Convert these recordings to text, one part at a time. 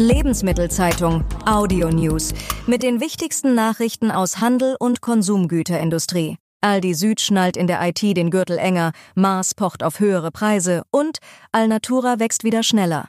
Lebensmittelzeitung Audio News mit den wichtigsten Nachrichten aus Handel und Konsumgüterindustrie. Aldi Süd schnallt in der IT den Gürtel enger, Mars pocht auf höhere Preise und Alnatura wächst wieder schneller.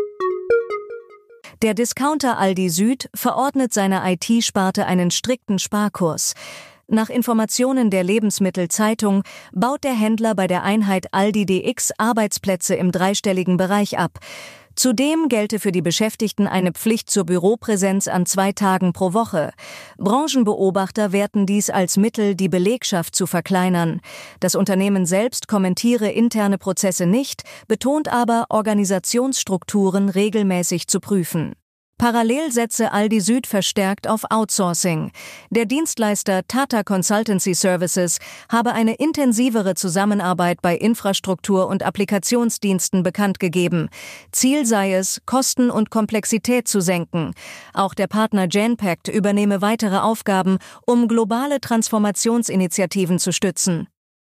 Der Discounter Aldi Süd verordnet seiner IT-Sparte einen strikten Sparkurs. Nach Informationen der Lebensmittelzeitung baut der Händler bei der Einheit Aldi DX Arbeitsplätze im dreistelligen Bereich ab. Zudem gelte für die Beschäftigten eine Pflicht zur Büropräsenz an 2 Tagen pro Woche. Branchenbeobachter werten dies als Mittel, die Belegschaft zu verkleinern. Das Unternehmen selbst kommentiere interne Prozesse nicht, betont aber, Organisationsstrukturen regelmäßig zu prüfen. Parallel setze Aldi Süd verstärkt auf Outsourcing. Der Dienstleister Tata Consultancy Services habe eine intensivere Zusammenarbeit bei Infrastruktur- und Applikationsdiensten bekannt gegeben. Ziel sei es, Kosten und Komplexität zu senken. Auch der Partner Genpact übernehme weitere Aufgaben, um globale Transformationsinitiativen zu stützen.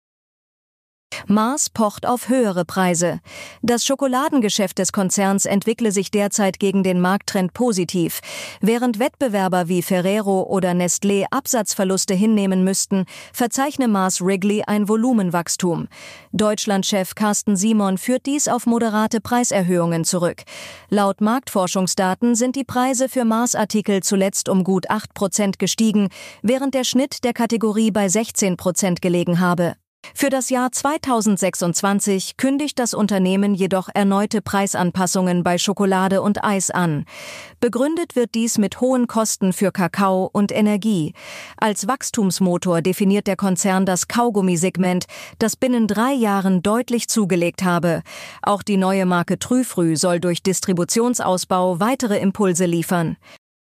Mars pocht auf höhere Preise. Das Schokoladengeschäft des Konzerns entwickle sich derzeit gegen den Markttrend positiv. Während Wettbewerber wie Ferrero oder Nestlé Absatzverluste hinnehmen müssten, verzeichne Mars Wrigley ein Volumenwachstum. Deutschlandchef Carsten Simon führt dies auf moderate Preiserhöhungen zurück. Laut Marktforschungsdaten sind die Preise für Mars-Artikel zuletzt um gut 8% gestiegen, während der Schnitt der Kategorie bei 16% gelegen habe. Für das Jahr 2026 kündigt das Unternehmen jedoch erneute Preisanpassungen bei Schokolade und Eis an. Begründet wird dies mit hohen Kosten für Kakao und Energie. Als Wachstumsmotor definiert der Konzern das Kaugummisegment, das binnen 3 Jahren deutlich zugelegt habe. Auch die neue Marke Trüfrü soll durch Distributionsausbau weitere Impulse liefern.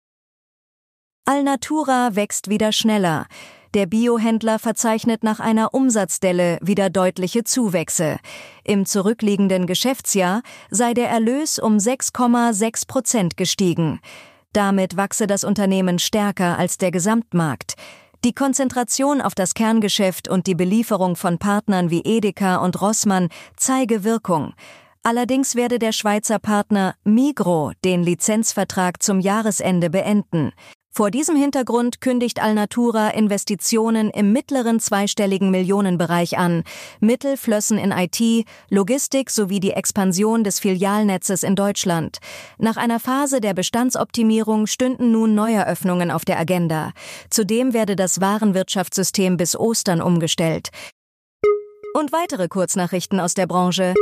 Alnatura wächst wieder schneller. Der Biohändler verzeichnet nach einer Umsatzdelle wieder deutliche Zuwächse. Im zurückliegenden Geschäftsjahr sei der Erlös um 6,6% gestiegen. Damit wachse das Unternehmen stärker als der Gesamtmarkt. Die Konzentration auf das Kerngeschäft und die Belieferung von Partnern wie Edeka und Rossmann zeige Wirkung. Allerdings werde der Schweizer Partner Migros den Lizenzvertrag zum Jahresende beenden. Vor diesem Hintergrund kündigt Alnatura Investitionen im mittleren zweistelligen Millionenbereich an. Mittel flössen in IT, Logistik sowie die Expansion des Filialnetzes in Deutschland. Nach einer Phase der Bestandsoptimierung stünden nun Neueröffnungen auf der Agenda. Zudem werde das Warenwirtschaftssystem bis Ostern umgestellt. Und weitere Kurznachrichten aus der Branche.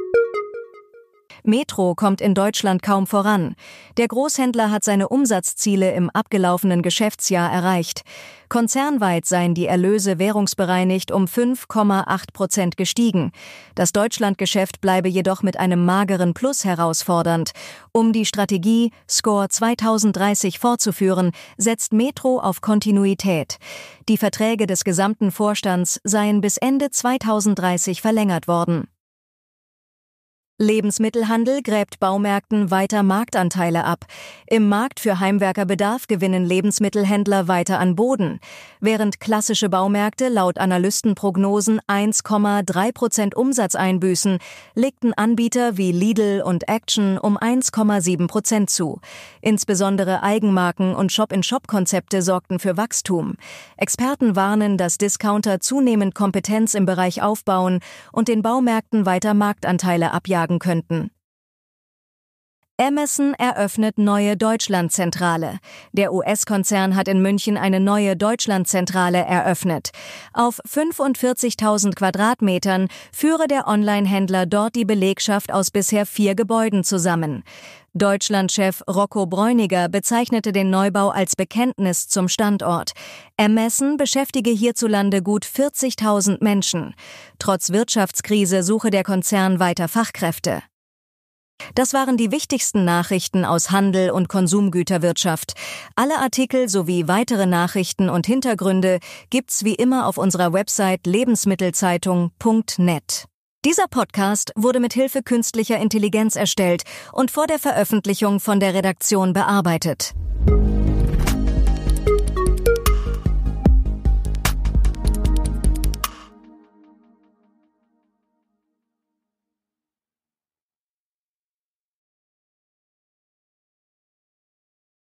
Metro kommt in Deutschland kaum voran. Der Großhändler hat seine Umsatzziele im abgelaufenen Geschäftsjahr erreicht. Konzernweit seien die Erlöse währungsbereinigt um 5,8% gestiegen. Das Deutschlandgeschäft bleibe jedoch mit einem mageren Plus herausfordernd. Um die Strategie Score 2030 fortzuführen, setzt Metro auf Kontinuität. Die Verträge des gesamten Vorstands seien bis Ende 2030 verlängert worden. Lebensmittelhandel gräbt Baumärkten weiter Marktanteile ab. Im Markt für Heimwerkerbedarf gewinnen Lebensmittelhändler weiter an Boden. Während klassische Baumärkte laut Analystenprognosen 1,3% Umsatz einbüßen, legten Anbieter wie Lidl und Action um 1,7% zu. Insbesondere Eigenmarken und Shop-in-Shop-Konzepte sorgten für Wachstum. Experten warnen, dass Discounter zunehmend Kompetenz im Bereich aufbauen und den Baumärkten weiter Marktanteile abjagen könnten. Amazon eröffnet neue Deutschlandzentrale. Der US-Konzern hat in München eine neue Deutschlandzentrale eröffnet. Auf 45.000 Quadratmetern führe der Online-Händler dort die Belegschaft aus bisher 4 Gebäuden zusammen. Deutschlandchef Rocco Bräuniger bezeichnete den Neubau als Bekenntnis zum Standort. Amazon beschäftige hierzulande gut 40.000 Menschen. Trotz Wirtschaftskrise suche der Konzern weiter Fachkräfte. Das waren die wichtigsten Nachrichten aus Handel und Konsumgüterwirtschaft. Alle Artikel sowie weitere Nachrichten und Hintergründe gibt's wie immer auf unserer Website lebensmittelzeitung.net. Dieser Podcast wurde mit Hilfe künstlicher Intelligenz erstellt und vor der Veröffentlichung von der Redaktion bearbeitet.